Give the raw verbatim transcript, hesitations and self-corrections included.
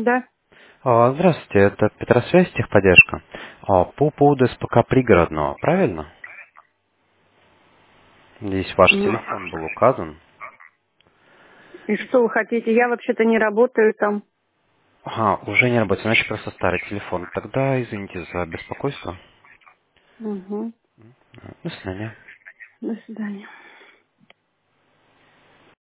Да. А, Здравствуйте, это Петросвязь, техподдержка. А, По поводу СПК пригородного, правильно? Здесь ваш М. телефон был указан. И что вы хотите? Я вообще-то не работаю там. Ага, уже не работает, значит просто старый телефон. Тогда извините за беспокойство. Угу. До свидания. До свидания.